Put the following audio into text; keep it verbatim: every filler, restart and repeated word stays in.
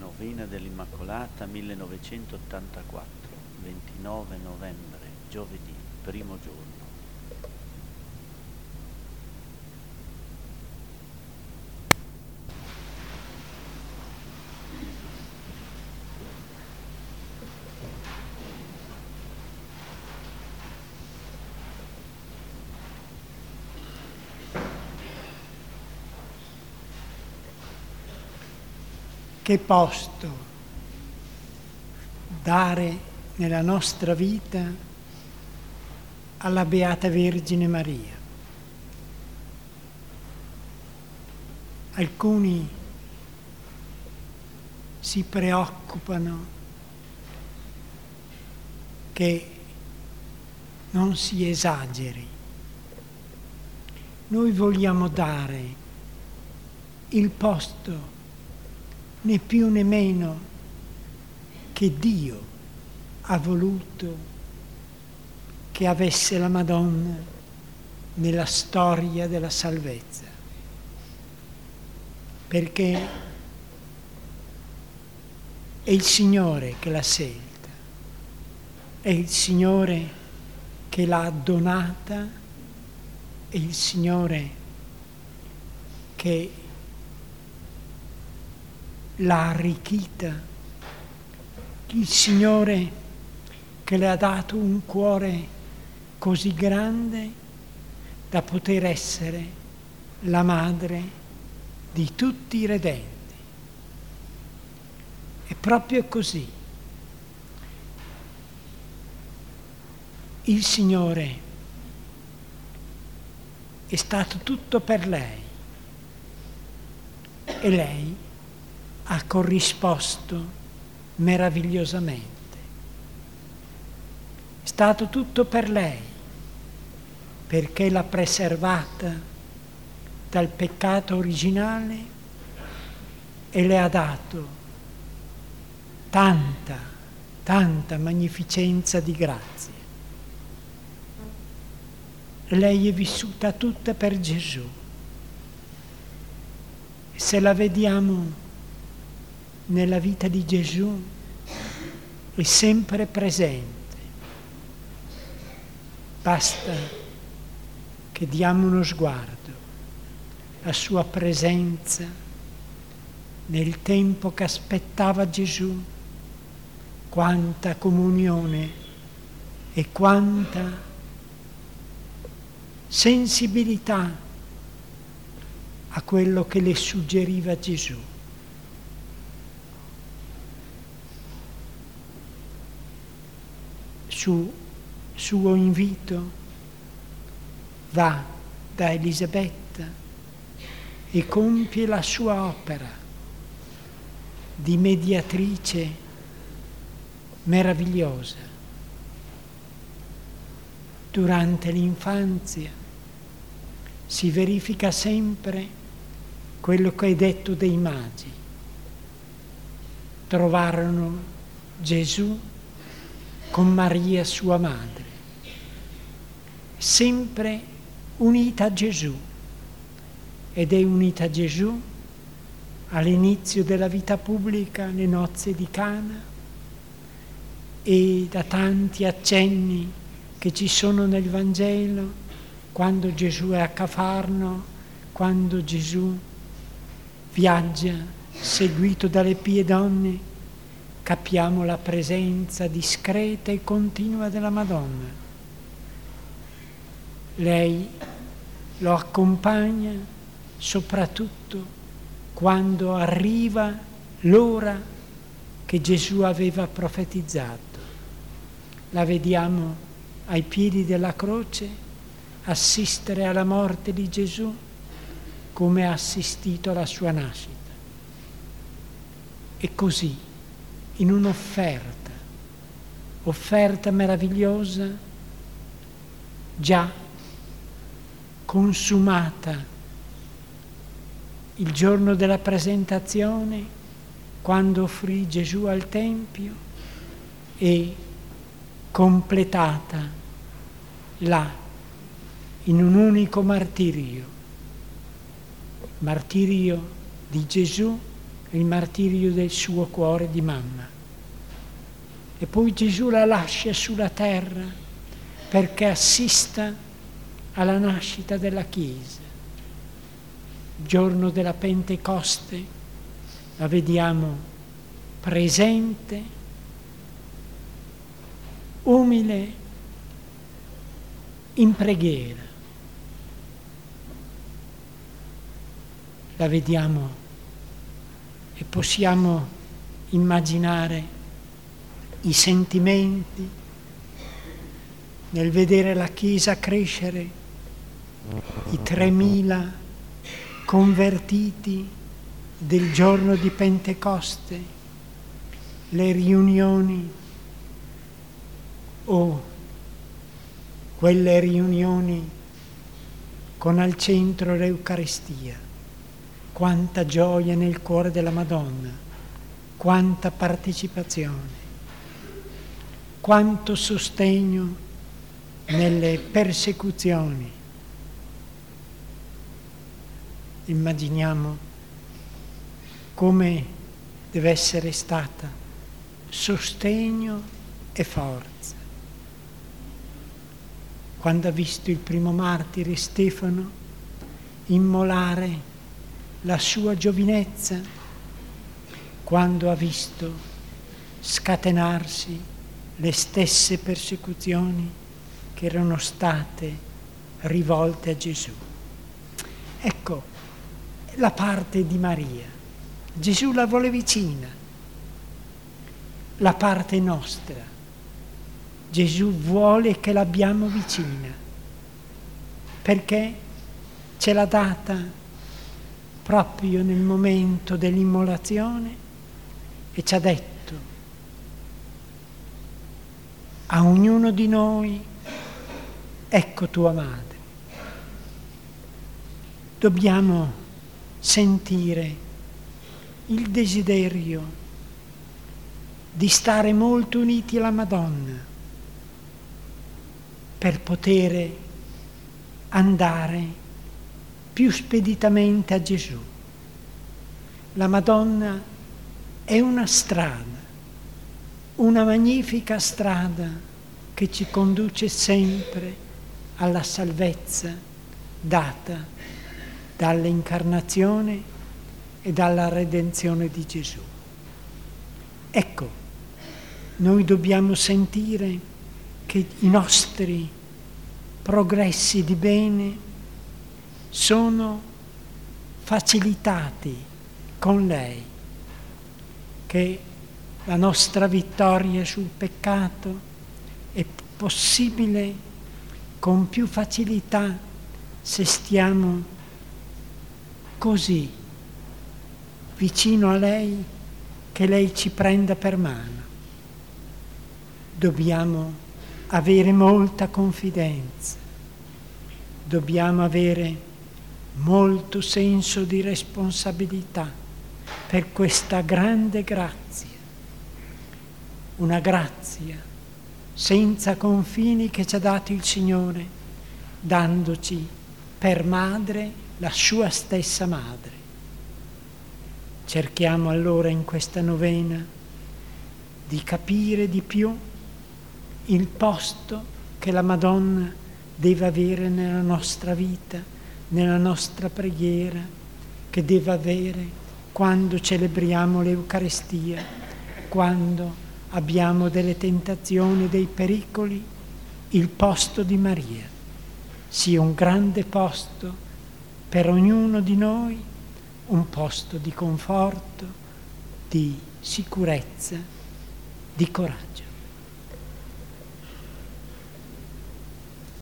Novena dell'Immacolata millenovecentottantaquattro, ventinove novembre, giovedì, primo giorno. Che posto dare nella nostra vita alla Beata Vergine Maria? Alcuni si preoccupano che non si esageri. Noi vogliamo dare il posto né più né meno che Dio ha voluto che avesse la Madonna nella storia della salvezza. Perché è il Signore che l'ha scelta, è il Signore che l'ha donata, è il Signore che l'ha arricchita, il Signore che le ha dato un cuore così grande da poter essere la madre di tutti i redenti. È proprio così. Il Signore è stato tutto per lei e lei ha corrisposto meravigliosamente. È stato tutto per lei, perché l'ha preservata dal peccato originale e le ha dato tanta, tanta magnificenza di grazie. Lei è vissuta tutta per Gesù. E se la vediamo nella vita di Gesù è sempre presente. Basta che diamo uno sguardo, la sua presenza nel tempo che aspettava Gesù, quanta comunione e quanta sensibilità a quello che le suggeriva Gesù. Su suo invito va da Elisabetta e compie la sua opera di mediatrice meravigliosa. Durante l'infanzia si verifica sempre quello che è detto dei magi. Trovarono Gesù con Maria sua madre, sempre unita a Gesù, ed è unita a Gesù all'inizio della vita pubblica, le nozze di Cana, e da tanti accenni che ci sono nel Vangelo, quando Gesù è a Cafarno, quando Gesù viaggia seguito dalle pie donne, capiamo la presenza discreta e continua della Madonna. Lei lo accompagna soprattutto quando arriva l'ora che Gesù aveva profetizzato. La vediamo ai piedi della croce assistere alla morte di Gesù come ha assistito alla sua nascita. E così, in un'offerta, offerta meravigliosa, già consumata il giorno della presentazione, quando offrì Gesù al Tempio, e completata là, in un unico martirio, martirio di Gesù il martirio del suo cuore di mamma. E poi Gesù la lascia sulla terra perché assista alla nascita della Chiesa. Il giorno della Pentecoste la vediamo presente, umile, in preghiera. La vediamo e possiamo immaginare i sentimenti nel vedere la Chiesa crescere, i tremila convertiti del giorno di Pentecoste, le riunioni o quelle riunioni con al centro l'Eucaristia. Quanta gioia nel cuore della Madonna, quanta partecipazione, quanto sostegno nelle persecuzioni. Immaginiamo come deve essere stata sostegno e forza. Quando ha visto il primo martire Stefano immolare la sua giovinezza, quando ha visto scatenarsi le stesse persecuzioni che erano state rivolte a Gesù. Ecco la parte di Maria. Gesù la vuole vicina. La parte nostra. Gesù vuole che l'abbiamo vicina, perché ce l'ha data proprio nel momento dell'immolazione e ci ha detto a ognuno di noi: ecco tua madre. Dobbiamo sentire il desiderio di stare molto uniti alla Madonna per poter andare più speditamente a Gesù. La Madonna è una strada, una magnifica strada che ci conduce sempre alla salvezza data dall'incarnazione e dalla redenzione di Gesù. Ecco, noi dobbiamo sentire che i nostri progressi di bene sono facilitati con lei, che la nostra vittoria sul peccato è possibile con più facilità se stiamo così vicino a lei, che lei ci prenda per mano. Dobbiamo avere molta confidenza, dobbiamo avere molto senso di responsabilità per questa grande grazia, una grazia senza confini che ci ha dato il Signore, dandoci per madre la sua stessa madre. Cerchiamo allora in questa novena di capire di più il posto che la Madonna deve avere nella nostra vita, nella nostra preghiera, che deve avere quando celebriamo l'Eucaristia, quando abbiamo delle tentazioni, dei pericoli. Il posto di Maria sia un grande posto per ognuno di noi, un posto di conforto, di sicurezza, di coraggio.